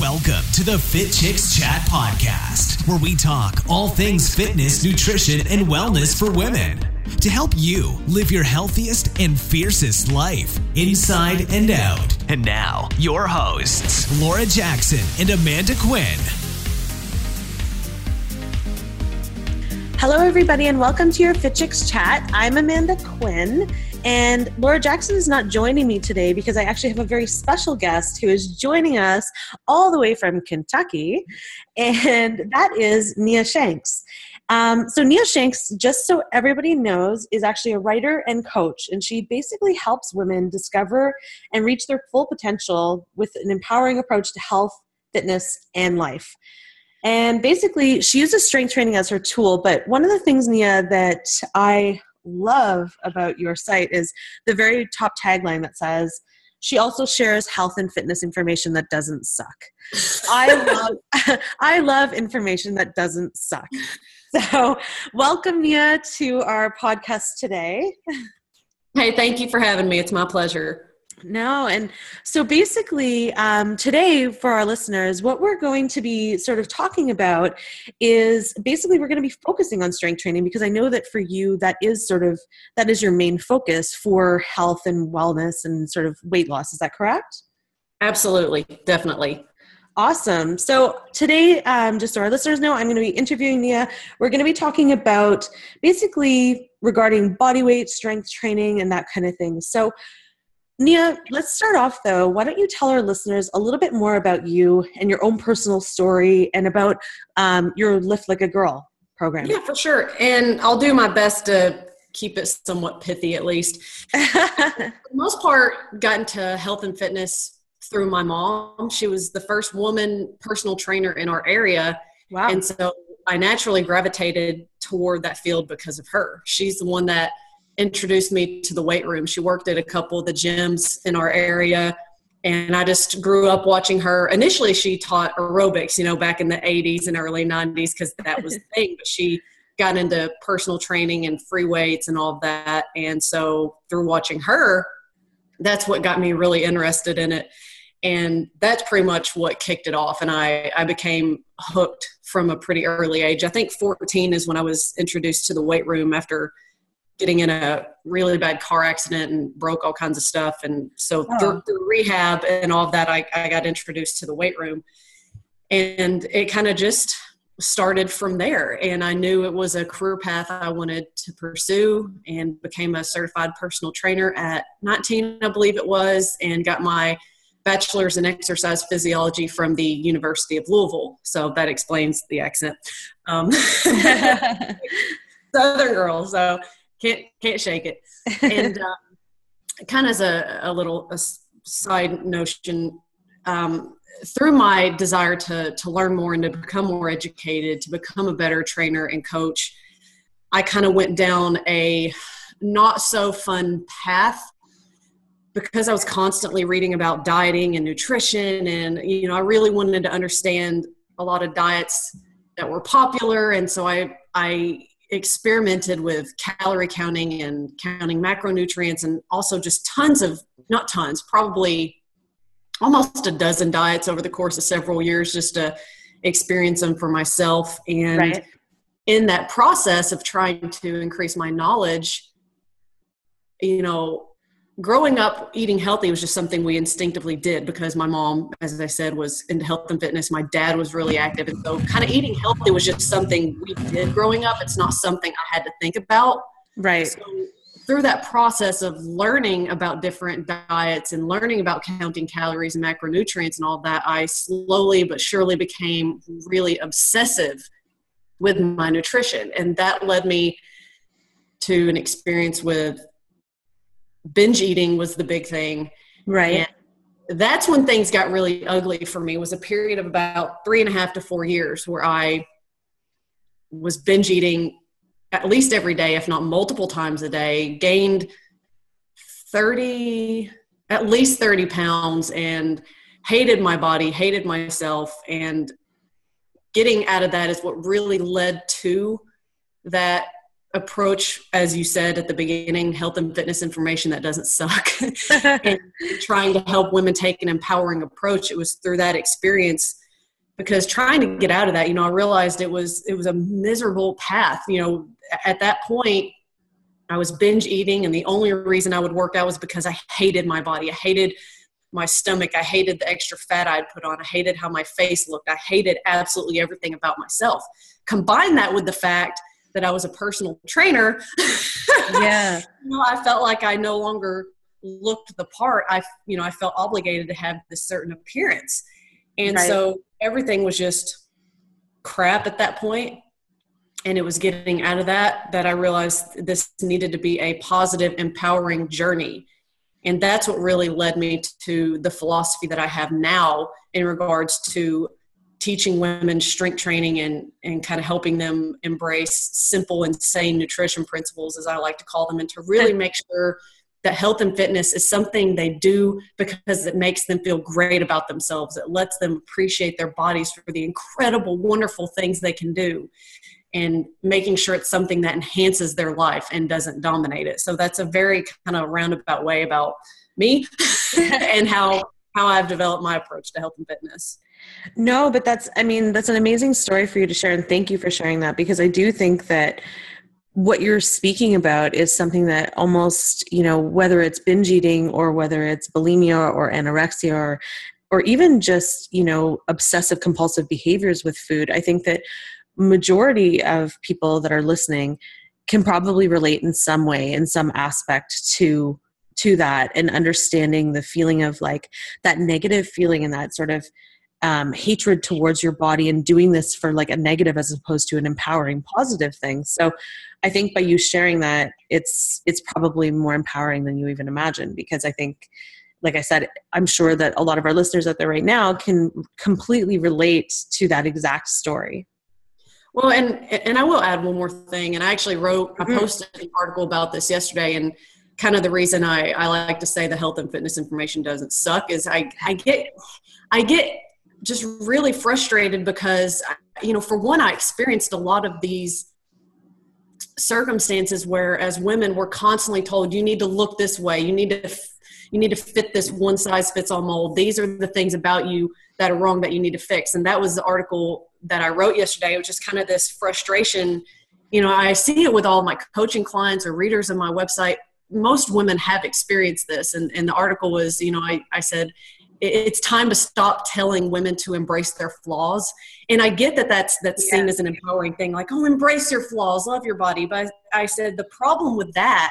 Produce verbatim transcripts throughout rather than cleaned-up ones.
Welcome to the Fit Chicks Chat Podcast, where we talk all things fitness, nutrition, and wellness for women to help you live your healthiest and fiercest life, inside and out. And now, your hosts, Laura Jackson and Amanda Quinn. Hello, everybody, and welcome to your Fit Chicks Chat. I'm Amanda Quinn, and Laura Jackson is not joining me today because I actually have a very special guest who is joining us all the way from Kentucky, and that is Nia Shanks. Um, so Nia Shanks, just so everybody knows, is actually a writer and coach, and she basically helps women discover and reach their full potential with an empowering approach to health, fitness, and life. And basically, she uses strength training as her tool. But one of the things, Nia, that I love about your site is the very top tagline that says, she also shares health and fitness information that doesn't suck. I love, I love information that doesn't suck. So welcome, Nia, to our podcast today. Hey, thank you for having me. It's my pleasure. No, and so basically um, today for our listeners, what we're going to be sort of talking about is basically we're going to be focusing on strength training because I know that for you that is sort of, that is your main focus for health and wellness and sort of weight loss. Is that correct? Absolutely. Definitely. Awesome. So today, um, just so our listeners know, I'm going to be interviewing Nia. We're going to be talking about basically regarding body weight, strength training, and that kind of thing. So Nia, let's start off though. Why don't you tell our listeners a little bit more about you and your own personal story and about um, your Lift Like a Girl program? Yeah, for sure. And I'll do my best to keep it somewhat pithy at least. For the most part, got into health and fitness through my mom. She was the first woman personal trainer in our area. Wow. And so I naturally gravitated toward that field because of her. She's the one that introduced me to the weight room. She worked at a couple of the gyms in our area, and I just grew up watching her. Initially, she taught aerobics, you know, back in the eighties and early nineties because that was the thing, but she got into personal training and free weights and all of that. And so through watching her, that's what got me really interested in it. And that's pretty much what kicked it off. And I, I became hooked from a pretty early age. I think fourteen is when I was introduced to the weight room after getting in a really bad car accident and broke all kinds of stuff. And so oh. through, through rehab and all of that, I, I got introduced to the weight room. And it kind of just started from there. And I knew it was a career path I wanted to pursue and became a certified personal trainer at nineteen, I believe it was, and got my bachelor's in exercise physiology from the University of Louisville. So that explains the accent. Um, Southern girl. So Can't can't shake it. And um, kind of as a, a little a side notion, um, through my desire to to learn more and to become more educated, to become a better trainer and coach, I kind of went down a not so fun path because I was constantly reading about dieting and nutrition, and you know I really wanted to understand a lot of diets that were popular, and so I I. experimented with calorie counting and counting macronutrients and also just tons of, not tons, probably almost a dozen diets over the course of several years just to experience them for myself. And right. in that process of trying to increase my knowledge, you know, growing up eating healthy was just something we instinctively did because my mom, as I said, was into health and fitness. My dad was really active. And so kind of eating healthy was just something we did growing up. It's not something I had to think about. Right. So through that process of learning about different diets and learning about counting calories and macronutrients and all that, I slowly but surely became really obsessive with my nutrition. And that led me to an experience with binge eating was the big thing. Right. And that's when things got really ugly for me. It was a period of about three and a half to four years where I was binge eating at least every day, if not multiple times a day, gained thirty, at least thirty pounds and hated my body, hated myself. And getting out of that is what really led to that approach, as you said at the beginning, health and fitness information that doesn't suck, and trying to help women take an empowering approach. It was through that experience because trying to get out of that, you know, I realized it was, it was a miserable path. You know, at that point I was binge eating, and the only reason I would work out was because I hated my body. I hated my stomach. I hated the extra fat I'd put on. I hated how my face looked. I hated absolutely everything about myself. Combine that with the fact that I was a personal trainer. Yeah. You know, I felt like I no longer looked the part. I, you know, I felt obligated to have this certain appearance. And right. so everything was just crap at that point. And it was getting out of that, that I realized this needed to be a positive, empowering journey. And that's what really led me to the philosophy that I have now in regards to teaching women strength training and, and kind of helping them embrace simple and sane nutrition principles, as I like to call them, and to really make sure that health and fitness is something they do because it makes them feel great about themselves. It lets them appreciate their bodies for the incredible, wonderful things they can do, and making sure it's something that enhances their life and doesn't dominate it. So that's a very kind of roundabout way about me and how, how I've developed my approach to health and fitness. No, but that's, I mean, that's an amazing story for you to share. And thank you for sharing that, because I do think that what you're speaking about is something that almost, you know, whether it's binge eating or whether it's bulimia or anorexia or, or even just, you know, obsessive compulsive behaviors with food, I think that majority of people that are listening can probably relate in some way, in some aspect to, to that, and understanding the feeling of like that negative feeling and that sort of um, hatred towards your body, and doing this for like a negative as opposed to an empowering positive thing. So I think by you sharing that, it's, it's probably more empowering than you even imagine, because I think, like I said, I'm sure that a lot of our listeners out there right now can completely relate to that exact story. Well, and and I will add one more thing. And I actually wrote, I Mm-hmm. posted an article about this yesterday, and kind of the reason I, I like to say the health and fitness information doesn't suck is I, I get, I get just really frustrated because, you know, for one, I experienced a lot of these circumstances where as women we're constantly told, you need to look this way. You need to, you need to fit this one size fits all mold. These are the things about you that are wrong that you need to fix. And that was the article that I wrote yesterday. It was just kind of this frustration. You know, I see it with all my coaching clients or readers on my website. Most women have experienced this. And, and the article was, you know, I, I said, it's time to stop telling women to embrace their flaws. And I get that that's, that's yeah. seen as an empowering thing, like, oh, embrace your flaws, love your body. But I said, the problem with that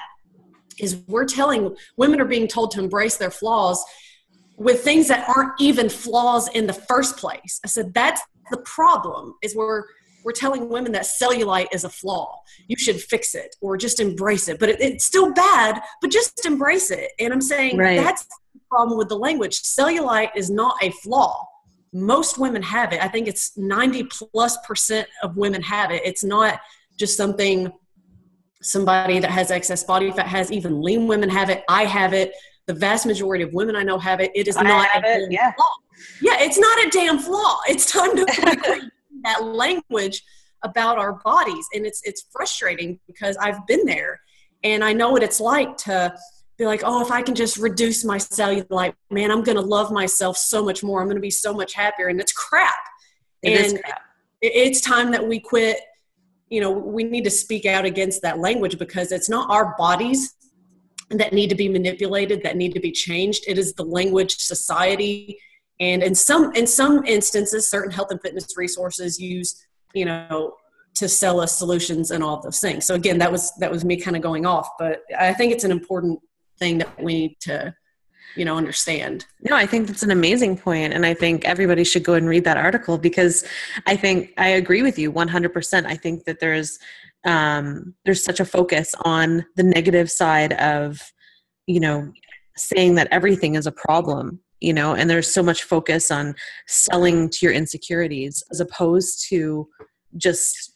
is we're telling, women are being told to embrace their flaws with things that aren't even flaws in the first place. I said, that's the problem, is we're, we're telling women that cellulite is a flaw. You should fix it or just embrace it. But it, it's still bad, but just embrace it. And I'm saying right. that's the problem with the language. Cellulite is not a flaw. Most women have it. I think it's ninety plus percent of women have it. It's not just something somebody that has excess body fat has. Even lean women have it. I have it. The vast majority of women I know have it. It is I not have a it. damn Yeah. flaw. Yeah, it's not a damn flaw. It's time to quit that language about our bodies. And it's it's frustrating because I've been there and I know what it's like to be like, oh, if I can just reduce my cellulite, man, I'm going to love myself so much more. I'm going to be so much happier. And it's crap. It and is crap. It's time that we quit. You know, we need to speak out against that language because it's not our bodies that need to be manipulated, that need to be changed. It is the language society. And in some, in some instances, certain health and fitness resources use, you know, to sell us solutions and all of those things. So again, that was, that was me kind of going off, but I think it's an important thing that we need to, you know, understand. No, I think that's an amazing point. And I think everybody should go and read that article because I think I agree with you one hundred percent. I think that there's, um, there's such a focus on the negative side of, you know, saying that everything is a problem, you know, and there's so much focus on selling to your insecurities as opposed to just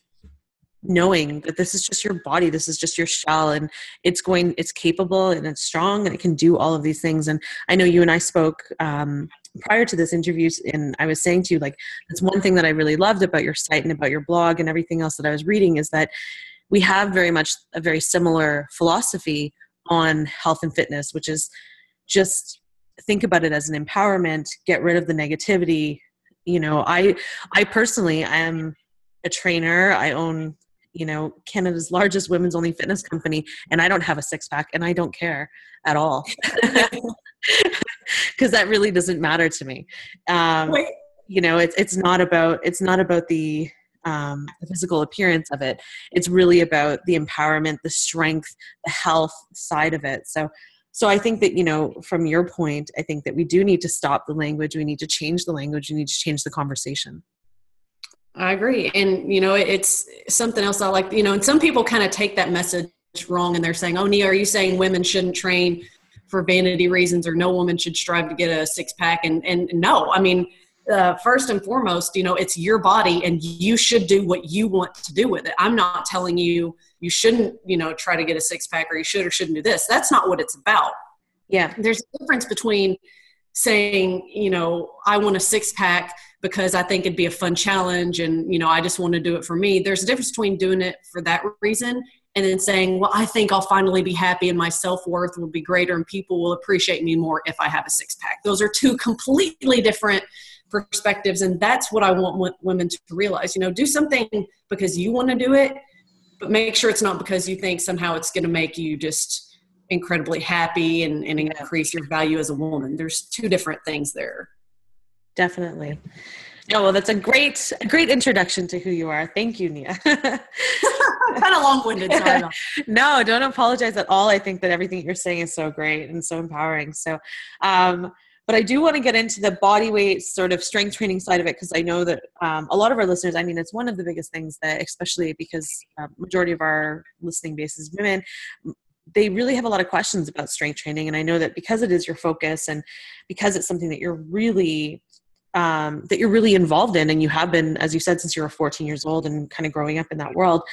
knowing that this is just your body, this is just your shell, and it's going, it's capable and it's strong and it can do all of these things. And I know you and I spoke um, prior to this interview, and I was saying to you, like, that's one thing that I really loved about your site and about your blog and everything else that I was reading is that we have very much a very similar philosophy on health and fitness, which is just think about it as an empowerment, get rid of the negativity, you know, I, I personally am a trainer. I own, you know, Canada's largest women's only fitness company, and I don't have a six pack, and I don't care at all. Because that really doesn't matter to me. Um, you know, it's, it's not about, it's not about the, um, the physical appearance of it. It's really about the empowerment, the strength, the health side of it. So, so I think that, you know, from your point, I think that we do need to stop the language. We need to change the language. We need to change the conversation. I agree. And, you know, it's something else I like, you know, and some people kind of take that message wrong, and they're saying, oh, Nia, are you saying women shouldn't train for vanity reasons, or no woman should strive to get a six pack? And, and no, I mean, uh, first and foremost, you know, it's your body, and you should do what you want to do with it. I'm not telling you, you shouldn't, you know, try to get a six pack, or you should or shouldn't do this. That's not what it's about. Yeah. There's a difference between saying, you know, I want a six pack because I think it'd be a fun challenge, and, you know, I just want to do it for me. There's a difference between doing it for that reason and then saying, well, I think I'll finally be happy and my self-worth will be greater and people will appreciate me more if I have a six pack. Those are two completely different perspectives. And that's what I want women to realize. You know, do something because you want to do it, but make sure it's not because you think somehow it's going to make you just incredibly happy and, and increase your value as a woman. There's two different things there. Definitely. Oh, well, that's a great, a great introduction to who you are. Thank you, Nia. Kind of long-winded. Sorry. No, don't apologize at all. I think that everything you're saying is so great and so empowering. So, um, but I do want to get into the body weight sort of strength training side of it, because I know that um, a lot of our listeners, I mean, it's one of the biggest things that, especially because uh, majority of our listening base is women, they really have a lot of questions about strength training. And I know that because it is your focus and because it's something that you're really um, that you're really involved in, and you have been, as you said, since you were fourteen years old and kind of growing up in that world.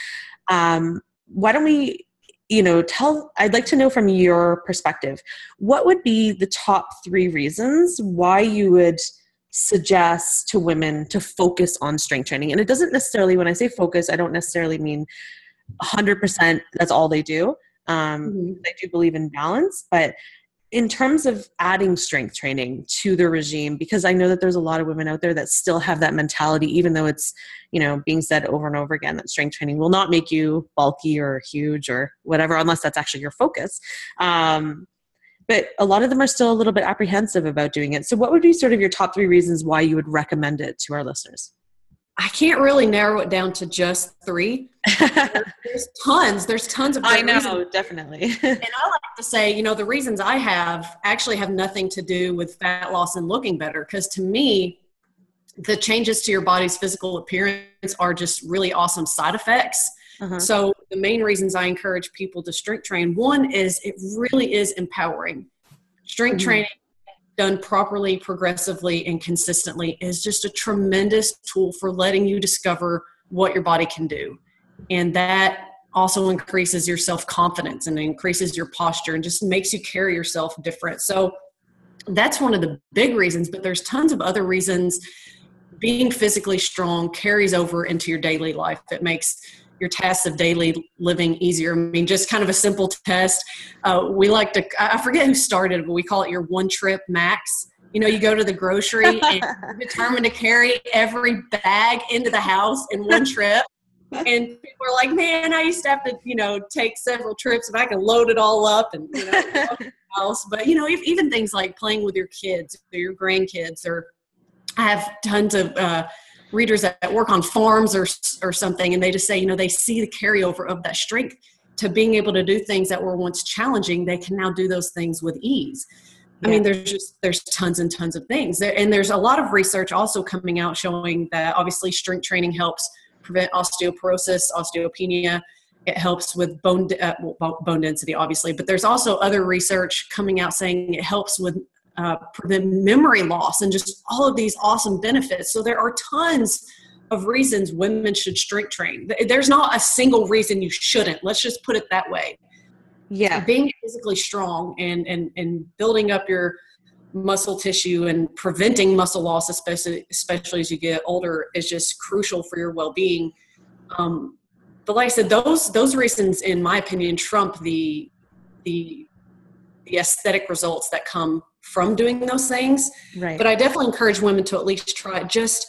Um, why don't we, you know, tell, I'd like to know from your perspective, what would be the top three reasons why you would suggest to women to focus on strength training? And it doesn't necessarily, when I say focus, I don't necessarily mean one hundred percent that's all they do. Um, mm-hmm. I do believe in balance, but in terms of adding strength training to the regime, because I know that there's a lot of women out there that still have that mentality, even though it's, you know, being said over and over again that strength training will not make you bulky or huge or whatever, unless that's actually your focus. Um, but a lot of them are still a little bit apprehensive about doing it. So what would be sort of your top three reasons why you would recommend it to our listeners? I can't really narrow it down to just three. There's tons. There's tons of I know, reasons. Definitely. And I like to say, you know, the reasons I have actually have nothing to do with fat loss and looking better. Because to me, the changes to your body's physical appearance are just really awesome side effects. Uh-huh. So the main reasons I encourage people to strength train, one is it really is empowering. Strength mm-hmm. training done properly, progressively, and consistently is just a tremendous tool for letting you discover what your body can do. And that also increases your self-confidence and increases your posture and just makes you carry yourself different. So that's one of the big reasons, but there's tons of other reasons. Being physically strong carries over into your daily life. It makes your tasks of daily living easier. I mean, just kind of a simple test. Uh, we like to, I forget who started it, but we call it your one trip max. You know, you go to the grocery and you're determined to carry every bag into the house in one trip. And people are like, man, I used to have to, you know, take several trips if I can load it all up and, you know, house. But, you know, if, even things like playing with your kids or your grandkids, or I have tons of, uh, readers that work on farms or or something, and they just say, you know, they see the carryover of that strength to being able to do things that were once challenging. They can now do those things with ease. Yeah. I mean, there's just, there's tons and tons of things there. And there's a lot of research also coming out showing that obviously strength training helps prevent osteoporosis, osteopenia. It helps with bone, uh, bone density, obviously, but there's also other research coming out saying it helps with Uh, prevent memory loss and just all of these awesome benefits. So there are tons of reasons women should strength train. There's not a single reason you shouldn't. Let's just put it that way. Yeah. Being physically strong and, and, and building up your muscle tissue and preventing muscle loss, especially, especially as you get older, is just crucial for your well-being. Um, but like I said, those, those reasons, in my opinion, trump the, the, the aesthetic results that come from doing those things. Right. But I definitely encourage women to at least try, just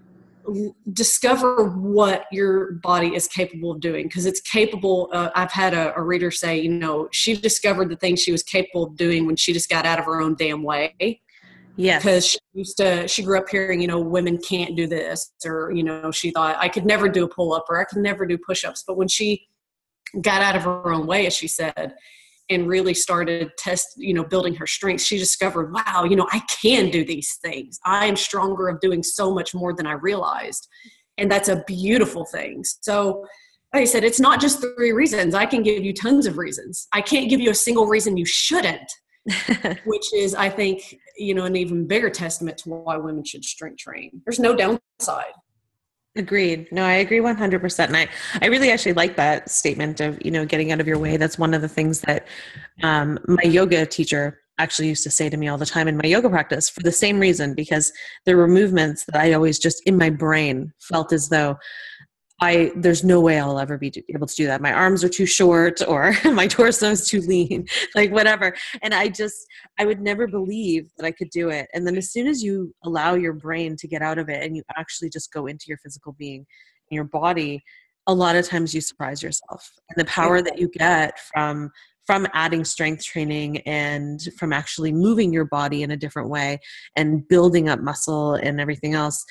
discover what your body is capable of doing, because it's capable. Uh, I've had a, a reader say, you know, she discovered the things she was capable of doing when she just got out of her own damn way. Yes. Because she used to, she grew up hearing, you know, women can't do this, or, you know, she thought I could never do a pull up or I could never do push-ups. But when she got out of her own way, as she said, and really started test, you know, building her strengths, she discovered, wow, you know, I can do these things. I am stronger of doing so much more than I realized. And that's a beautiful thing. So like I said, it's not just three reasons. I can give you tons of reasons. I can't give you a single reason you shouldn't, which is, I think, you know, an even bigger testament to why women should strength train. There's no downside. Agreed. No, I agree one hundred percent. And I, I really actually like that statement of, you know, getting out of your way. That's one of the things that um, my yoga teacher actually used to say to me all the time in my yoga practice, for the same reason, because there were movements that I always just in my brain felt as though I, there's no way I'll ever be able to do that. My arms are too short, or my torso is too lean, like whatever. And I just, I would never believe that I could do it. And then as soon as you allow your brain to get out of it and you actually just go into your physical being and your body, a lot of times you surprise yourself. And the power that you get from, from adding strength training and from actually moving your body in a different way and building up muscle and everything else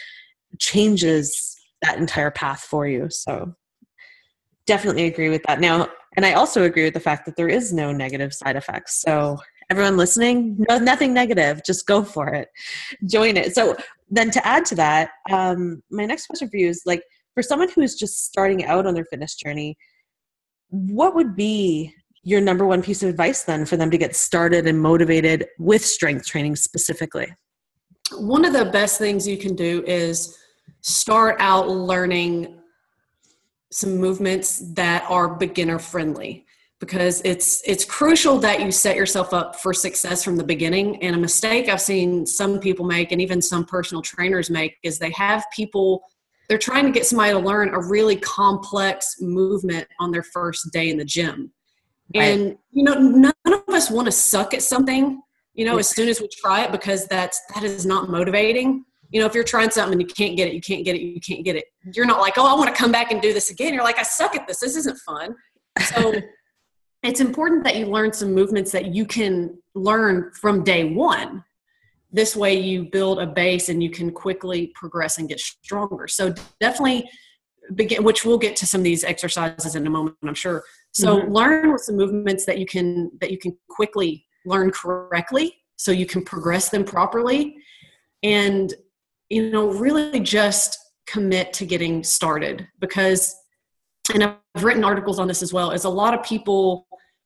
changes that entire path for you. So definitely agree with that. Now, and I also agree with the fact that there is no negative side effects. So everyone listening, no, nothing negative, just go for it. Join it. So then to add to that, um, my next question for you is, like, for someone who is just starting out on their fitness journey, what would be your number one piece of advice then for them to get started and motivated with strength training specifically? One of the best things you can do is start out learning some movements that are beginner friendly, because it's it's crucial that you set yourself up for success from the beginning. And a mistake I've seen some people make, and even some personal trainers make, is they have people, they're trying to get somebody to learn a really complex movement on their first day in the gym. Right. And, you know, none of us want to suck at something, you know, as soon as we try it, because that's, that is not motivating. You know, if you're trying something and you can't get it, you can't get it, you can't get it. You're not like, oh, I want to come back and do this again. You're like, I suck at this. This isn't fun. So it's important that you learn some movements that you can learn from day one. This way you build a base and you can quickly progress and get stronger. So definitely begin, which we'll get to some of these exercises in a moment, I'm sure. So mm-hmm. learn with some movements that you can, that you can quickly learn correctly, so you can progress them properly. And, you know, really just commit to getting started, because, and I've written articles on this as well, is a lot of people,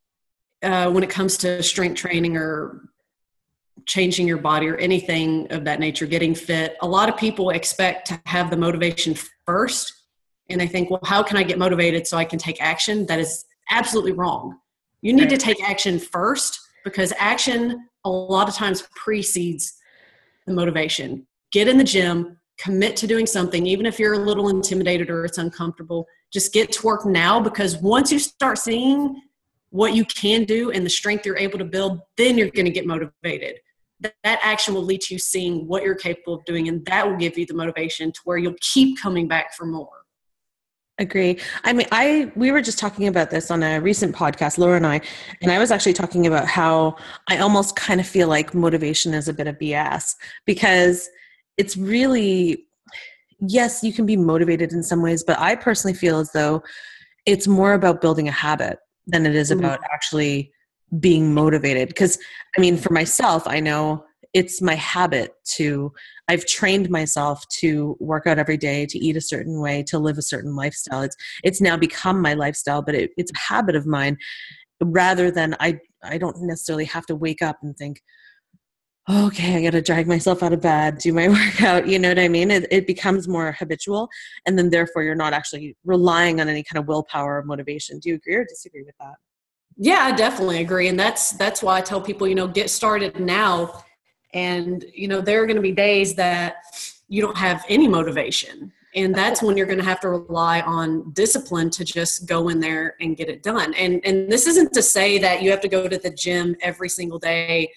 uh, when it comes to strength training or changing your body or anything of that nature, getting fit, a lot of people expect to have the motivation first. And they think, well, how can I get motivated so I can take action? That is absolutely wrong. You need to take action first, because action a lot of times precedes the motivation. Get in the gym, commit to doing something, even if you're a little intimidated or it's uncomfortable. Just get to work now, because once you start seeing what you can do and the strength you're able to build, then you're going to get motivated. That, that action will lead to you seeing what you're capable of doing, and that will give you the motivation to where you'll keep coming back for more. Agree. I mean, I, we were just talking about this on a recent podcast, Laura and I, and I was actually talking about how I almost kind of feel like motivation is a bit of B S, because it's really, yes, you can be motivated in some ways, but I personally feel as though it's more about building a habit than it is mm-hmm. about actually being motivated. Because, I mean, for myself, I know it's my habit to, I've trained myself to work out every day, to eat a certain way, to live a certain lifestyle. It's it's now become my lifestyle, but it, it's a habit of mine, rather than I, I don't necessarily have to wake up and think, okay, I got to drag myself out of bed, do my workout. You know what I mean? It, it becomes more habitual, and then therefore you're not actually relying on any kind of willpower or motivation. Do you agree or disagree with that? Yeah, I definitely agree. And that's, that's why I tell people, you know, get started now. And, you know, there are going to be days that you don't have any motivation. And that's when you're going to have to rely on discipline to just go in there and get it done. And and this isn't to say that you have to go to the gym every single day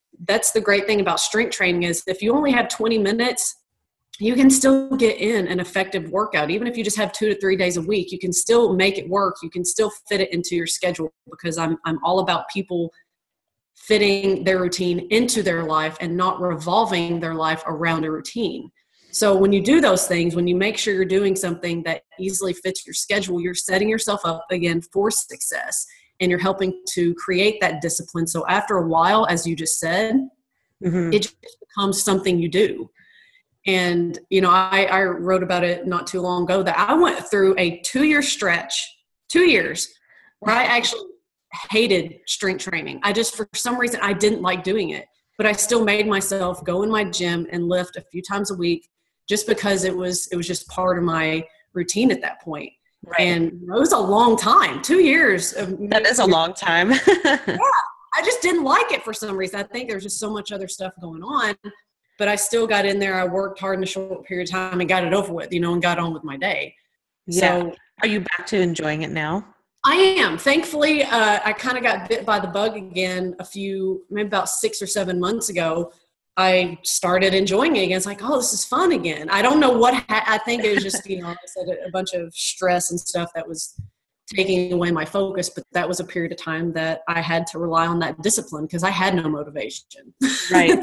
that's the great thing about strength training is if you only have twenty minutes, you can still get in an effective workout. Even if you just have two to three days a week, you can still make it work. You can still fit it into your schedule, because I'm I'm all about people fitting their routine into their life and not revolving their life around a routine. So when you do those things, when you make sure you're doing something that easily fits your schedule, you're setting yourself up again for success, and you're helping to create that discipline. So after a while, as you just said, mm-hmm. it just becomes something you do. And, you know, I, I wrote about it not too long ago that I went through a two-year stretch, two years, where I actually hated strength training. I just, for some reason, I didn't like doing it. But I still made myself go in my gym and lift a few times a week, just because it was it was just part of my routine at that point. Right. And it was a long time, two years. Of that is a long time. Yeah, I just didn't like it for some reason. I think there's just so much other stuff going on. But I still got in there. I worked hard in a short period of time and got it over with, you know, and got on with my day. Yeah. So, are you back to enjoying it now? I am. Thankfully, uh, I kind of got bit by the bug again a few, maybe about six or seven months ago. I started enjoying it again. It's like, oh, this is fun again. I don't know what, ha- I think it was just, you know, like I said, a bunch of stress and stuff that was taking away my focus. But that was a period of time that I had to rely on that discipline because I had no motivation. Right.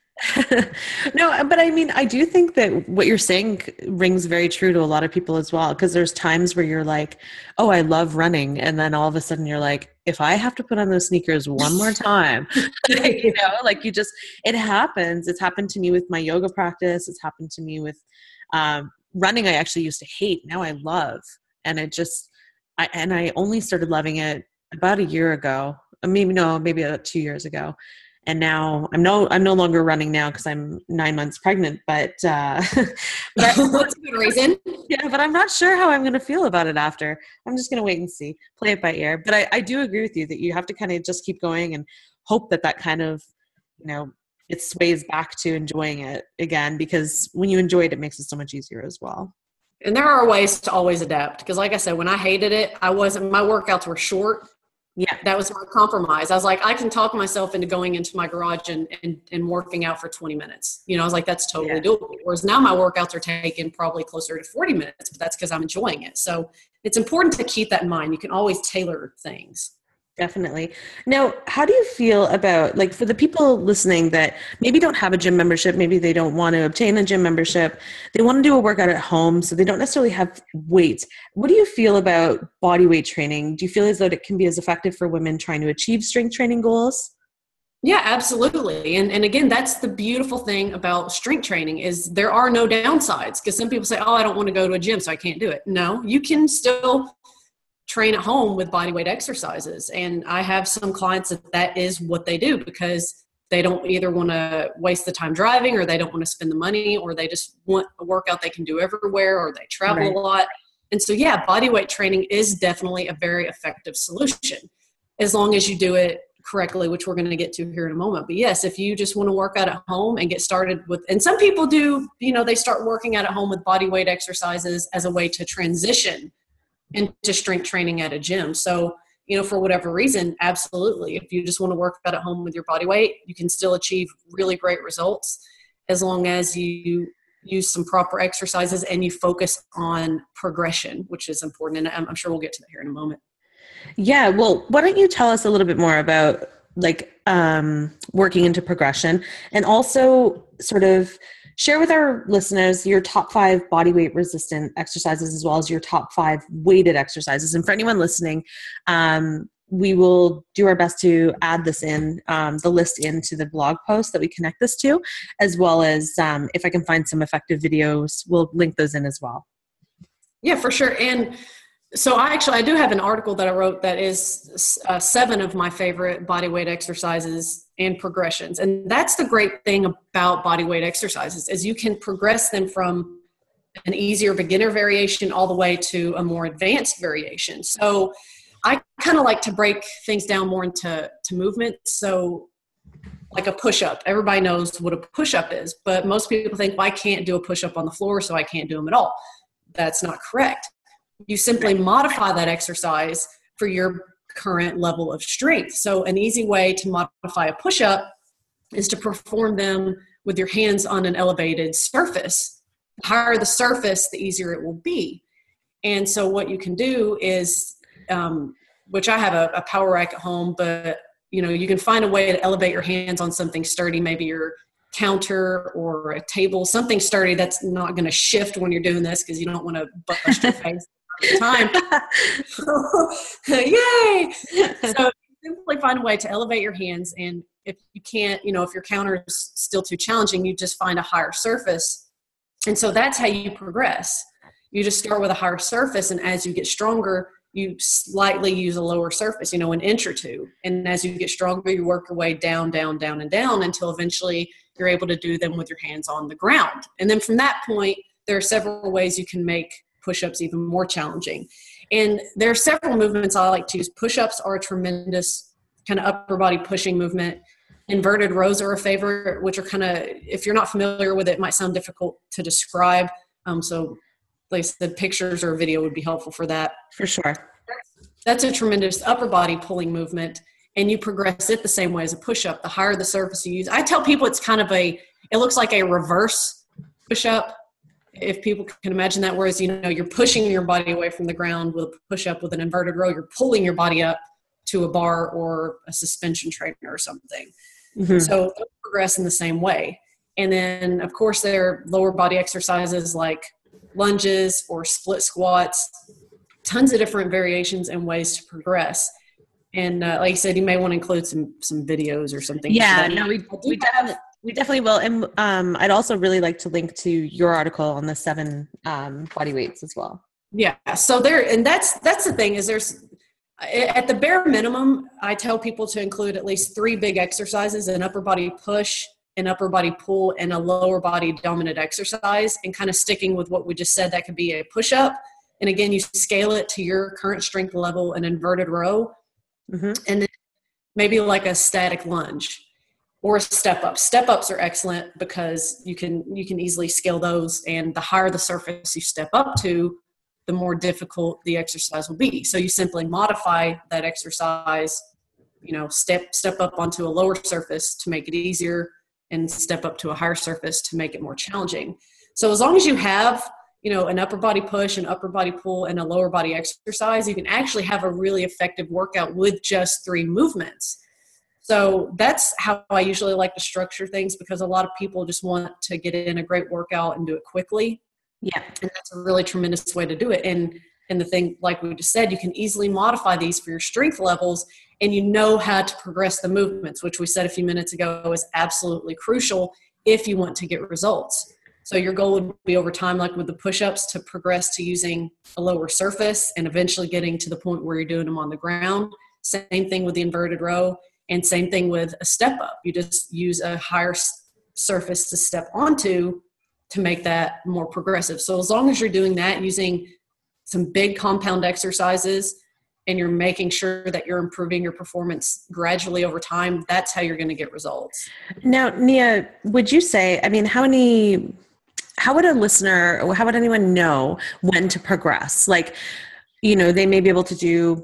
No, but I mean, I do think that what you're saying rings very true to a lot of people as well. Because there's times where you're like, oh, I love running. And then all of a sudden you're like, if I have to put on those sneakers one more time, you know, like you just, it happens. It's happened to me with my yoga practice. It's happened to me with um, running. I actually used to hate. Now I love. And it just, I, and I only started loving it about a year ago. Maybe, no, maybe about two years ago. And now I'm no, I'm no longer running now because I'm nine months pregnant, but, uh, but that's a good reason. Yeah, but I'm not sure how I'm going to feel about it after. I'm just going to wait and see, play it by ear. But I, I do agree with you that you have to kind of just keep going and hope that that kind of, you know, it sways back to enjoying it again, because when you enjoy it, it makes it so much easier as well. And there are ways to always adapt. Because like I said, when I hated it, I wasn't, my workouts were short. Yeah, that was my compromise. I was like, I can talk myself into going into my garage and, and, and working out for twenty minutes. You know, I was like, that's totally yeah. doable. Whereas now my workouts are taking probably closer to forty minutes, but that's because I'm enjoying it. So it's important to keep that in mind. You can always tailor things. Definitely. Now, how do you feel about, like, for the people listening that maybe don't have a gym membership, maybe they don't want to obtain a gym membership, they want to do a workout at home, so they don't necessarily have weights. What do you feel about body weight training? Do you feel as though it can be as effective for women trying to achieve strength training goals? Yeah, absolutely. And and again, that's the beautiful thing about strength training is there are no downsides, because some people say, oh, I don't want to go to a gym, so I can't do it. No, you can still train at home with body weight exercises. And I have some clients that that is what they do, because they don't either want to waste the time driving, or they don't want to spend the money, or they just want a workout they can do everywhere, or they travel right. a lot. And so, yeah, body weight training is definitely a very effective solution as long as you do it correctly, which we're going to get to here in a moment. But yes, if you just want to work out at home and get started with, and some people do, you know, they start working out at home with body weight exercises as a way to transition into strength training at a gym. So, you know, for whatever reason, absolutely. If you just want to work out at home with your body weight, you can still achieve really great results as long as you use some proper exercises and you focus on progression, which is important. And I'm, I'm sure we'll get to that here in a moment. Yeah. Well, why don't you tell us a little bit more about like um, working into progression, and also sort of share with our listeners your top five body weight resistant exercises, as well as your top five weighted exercises. And for anyone listening, um, we will do our best to add this in, um, the list into the blog post that we connect this to, as well as um, if I can find some effective videos, we'll link those in as well. Yeah, for sure. And so I actually, I do have an article that I wrote that is uh, seven of my favorite body weight exercises and progressions. And that's the great thing about body weight exercises is you can progress them from an easier beginner variation all the way to a more advanced variation. So I kind of like to break things down more into to movements. So like a push-up, everybody knows what a push-up is, but most people think, well, I can't do a push-up on the floor, so I can't do them at all. That's not correct. You simply modify that exercise for your current level of strength. So an easy way to modify a push-up is to perform them with your hands on an elevated surface. The higher the surface, the easier it will be. And so what you can do is, um, which I have a, a power rack at home, but you know, you can find a way to elevate your hands on something sturdy, maybe your counter or a table, something sturdy that's not going to shift when you're doing this because you don't want to bust your face all the time. Yay! So simply find a way to elevate your hands, and if you can't, you know, if your counter is still too challenging, you just find a higher surface. And so that's how you progress. You just start with a higher surface, and as you get stronger, you slightly use a lower surface, you know, an inch or two. And as you get stronger, you work your way down, down, down, and down until eventually you're able to do them with your hands on the ground. And then from that point, there are several ways you can make push-ups even more challenging. And there are several movements I like to use. Push-ups are a tremendous kind of upper body pushing movement. Inverted rows are a favorite, which are kind of, if you're not familiar with it, it might sound difficult to describe. Um, so like I said, pictures or video would be helpful for that. For sure. That's a tremendous upper body pulling movement, and you progress it the same way as a push-up. The higher the surface you use. I tell people it's kind of a, it looks like a reverse push-up, if people can imagine that, whereas, you know, you're pushing your body away from the ground with a push-up. With an inverted row, you're pulling your body up to a bar or a suspension trainer or something. Mm-hmm. So those progress in the same way. And then, of course, there are lower body exercises like lunges or split squats, tons of different variations and ways to progress. And uh, like I said, you may want to include some some videos or something. Yeah, no, we we definitely we definitely will. And um, I'd also really like to link to your article on the seven um, body weights as well. Yeah. So there, and that's that's the thing is there's at the bare minimum, I tell people to include at least three big exercises: an upper body push, an upper body pull, and a lower body dominant exercise. And kind of sticking with what we just said, that could be a push up. And again, you scale it to your current strength level, an inverted row. Mm-hmm. And then maybe like a static lunge or a step up. Step ups are excellent because you can you can easily scale those, and the higher the surface you step up to, the more difficult the exercise will be. So you simply modify that exercise, you know, step step up onto a lower surface to make it easier, and step up to a higher surface to make it more challenging. So as long as you have, you know, an upper body push, an upper body pull, and a lower body exercise, you can actually have a really effective workout with just three movements. So that's how I usually like to structure things, because a lot of people just want to get in a great workout and do it quickly. Yeah. And that's a really tremendous way to do it. And, and the thing, like we just said, you can easily modify these for your strength levels, and you know how to progress the movements, which we said a few minutes ago is absolutely crucial if you want to get results. So your goal would be over time, like with the push-ups, to progress to using a lower surface and eventually getting to the point where you're doing them on the ground. Same thing with the inverted row, and same thing with a step up. You just use a higher surface to step onto to make that more progressive. So as long as you're doing that using some big compound exercises, and you're making sure that you're improving your performance gradually over time, that's how you're going to get results. Now, Nia, would you say, I mean, how many, how would a listener, or how would anyone know when to progress? Like, you know, they may be able to do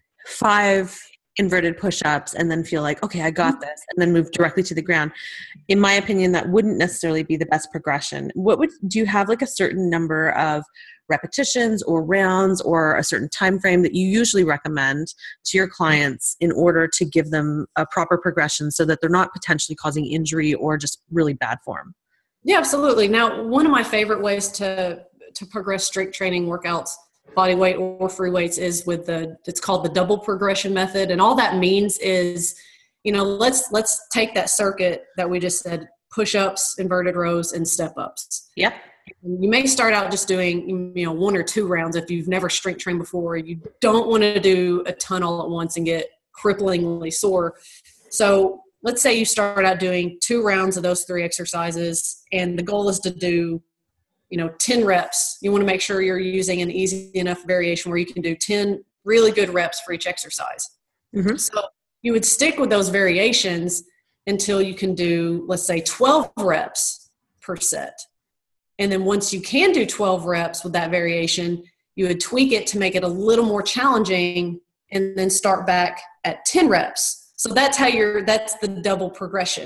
five inverted push-ups and then feel like, okay, I got this, and then move directly to the ground. In my opinion, that wouldn't necessarily be the best progression. What would, do you have like a certain number of repetitions or rounds or a certain time frame that you usually recommend to your clients in order to give them a proper progression so that they're not potentially causing injury or just really bad form? Yeah, absolutely. Now, one of my favorite ways to to progress strength training workouts, body weight or free weights, is with the, it's called the double progression method. And all that means is, you know, let's let's take that circuit that we just said: push-ups, inverted rows, and step-ups. Yep. You may start out just doing, you know, one or two rounds if you've never strength trained before. You don't want to do a ton all at once and get cripplingly sore. So let's say you start out doing two rounds of those three exercises, and the goal is to do, you know, ten reps. You want to make sure you're using an easy enough variation where you can do ten really good reps for each exercise. Mm-hmm. So you would stick with those variations until you can do, let's say, twelve reps per set. And then once you can do twelve reps with that variation, you would tweak it to make it a little more challenging, and then start back at ten reps. So that's how you're, that's the double progression.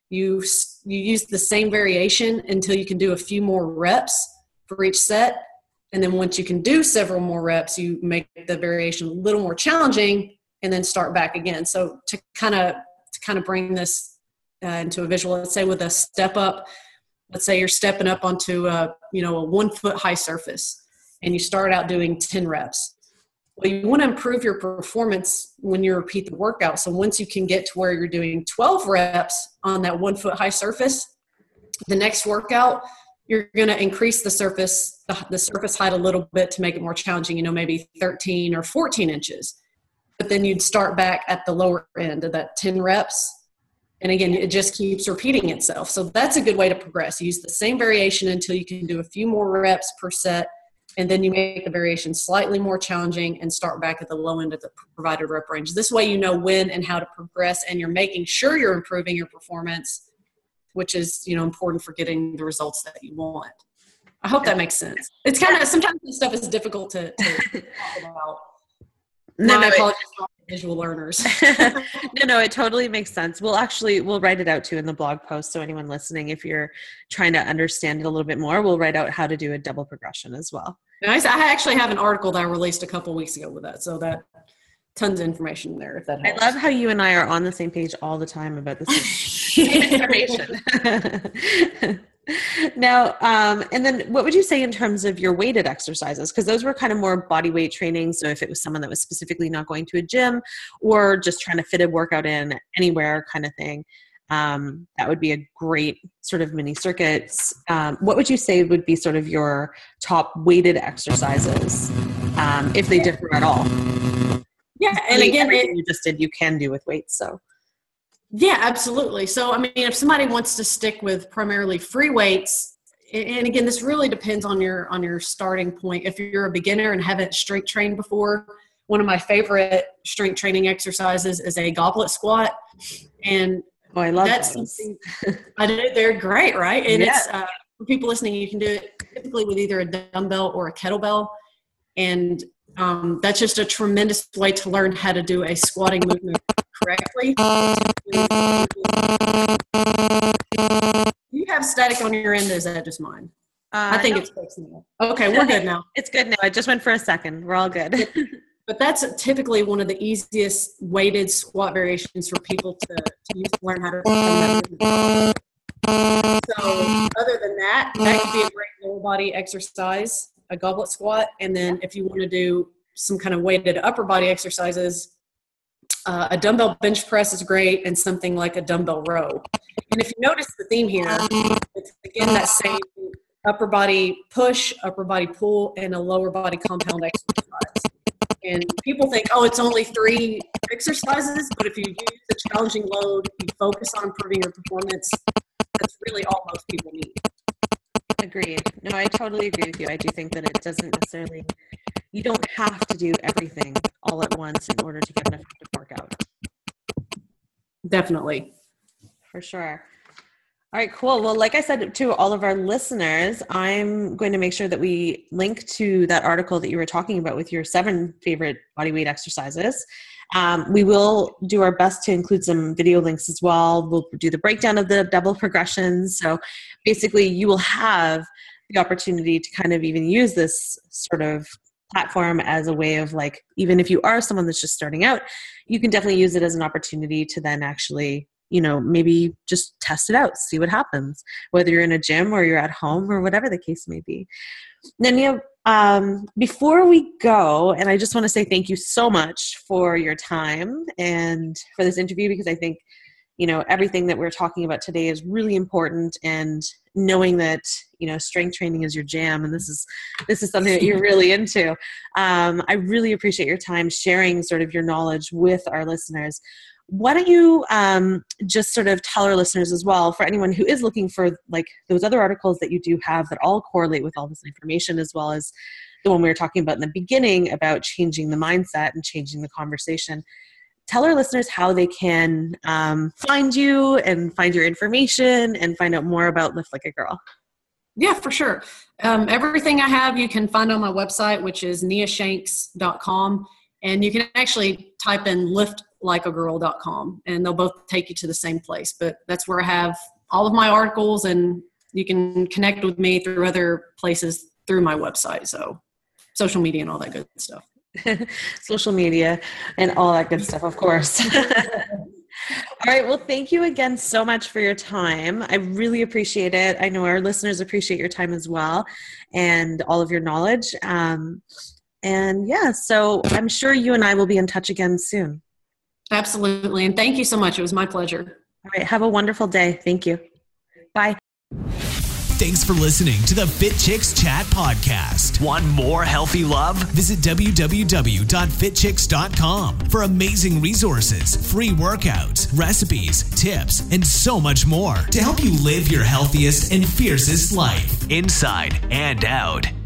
You, you use the same variation until you can do a few more reps for each set. And then once you can do several more reps, you make the variation a little more challenging and then start back again. So to kind of to kind of bring this uh, into a visual, let's say with a step up, let's say you're stepping up onto a, you know, a one foot high surface and you start out doing ten reps. Well, you want to improve your performance when you repeat the workout. So once you can get to where you're doing twelve reps on that one foot high surface, the next workout, you're going to increase the surface, the, the surface height a little bit to make it more challenging, you know, maybe thirteen or fourteen inches. But then you'd start back at the lower end of that ten reps. And again, it just keeps repeating itself. So that's a good way to progress. Use the same variation until you can do a few more reps per set. And then you make the variation slightly more challenging and start back at the low end of the provided rep range. This way you know when and how to progress, and you're making sure you're improving your performance, which is, you know, important for getting the results that you want. I hope that makes sense. It's kind of, sometimes this stuff is difficult to, to talk about. No, My no, apologies to visual learners. no, no, it totally makes sense. We'll actually, we'll write it out too in the blog post. So anyone listening, if you're trying to understand it a little bit more, we'll write out how to do a double progression as well. Nice. I actually have an article that I released a couple of weeks ago with that. So that tons of information there, if that helps. I love how you and I are on the same page all the time about this same information. Now, um, and then what would you say in terms of your weighted exercises? Because those were kind of more body weight training. So if it was someone that was specifically not going to a gym or just trying to fit a workout in anywhere kind of thing, um, that would be a great sort of mini circuits. Um, what would you say would be sort of your top weighted exercises, um, if they differ at all? Yeah, and again, everything it, you just did, you can do with weights. So. Yeah, absolutely. So, I mean, if somebody wants to stick with primarily free weights, and again, this really depends on your on your starting point. If you're a beginner and haven't strength trained before, one of my favorite strength training exercises is a goblet squat, and oh, I love that's those. something I do. They're great, right? And yeah. it's uh, for people listening, you can do it typically with either a dumbbell or a kettlebell, and um, that's just a tremendous way to learn how to do a squatting movement correctly. You have static on your end. Is that just mine? Uh, I think no. it's fixed now. Okay, we're good now. It's good now. I just went for a second. We're all good. But that's typically one of the easiest weighted squat variations for people to, to use to learn how to perform that movement. So other than that, that could be a great lower body exercise, a goblet squat. And then if you want to do some kind of weighted upper body exercises, Uh, a dumbbell bench press is great, and something like a dumbbell row. And if you notice the theme here, it's again that same upper body push, upper body pull, and a lower body compound exercise. And people think, oh, it's only three exercises, but if you use a challenging load, you focus on improving your performance, that's really all most people need. Agreed. No, I totally agree with you. I do think that it doesn't necessarily, you don't have to do everything all at once in order to get an effective workout. Definitely. For sure. All right, cool. Well, like I said to all of our listeners, I'm going to make sure that we link to that article that you were talking about with your seven favorite bodyweight exercises. Um, we will do our best to include some video links as well. We'll do the breakdown of the double progressions. So basically you will have the opportunity to kind of even use this sort of platform as a way of, like, even if you are someone that's just starting out, you can definitely use it as an opportunity to then actually, you know, maybe just test it out, see what happens, whether you're in a gym or you're at home or whatever the case may be. Nanya, um, before we go, and I just want to say thank you so much for your time and for this interview, because I think, you know, everything that we're talking about today is really important, and knowing that, you know, strength training is your jam, and this is, this is something that you're really into. Um, I really appreciate your time sharing sort of your knowledge with our listeners. Why don't you um, just sort of tell our listeners as well, for anyone who is looking for like those other articles that you do have that all correlate with all this information, as well as the one we were talking about in the beginning about changing the mindset and changing the conversation. Tell our listeners how they can um, find you and find your information and find out more about Lift Like a Girl. Yeah, for sure. Um, everything I have you can find on my website, which is nia shanks dot com. And you can actually type in Lift like a girl dot com, and they'll both take you to the same place. But that's where I have all of my articles, and you can connect with me through other places through my website. So social media and all that good stuff. Social media and all that good stuff, of course. All right. Well, thank you again so much for your time. I really appreciate it. I know our listeners appreciate your time as well and all of your knowledge. Um, and yeah, so I'm sure you and I will be in touch again soon. Absolutely. And thank you so much. It was my pleasure. All right. Have a wonderful day. Thank you. Bye. Thanks for listening to the Fit Chicks Chat podcast. Want more healthy love? Visit w w w dot fit chicks dot com for amazing resources, free workouts, recipes, tips, and so much more to help you live your healthiest and fiercest life, inside and out.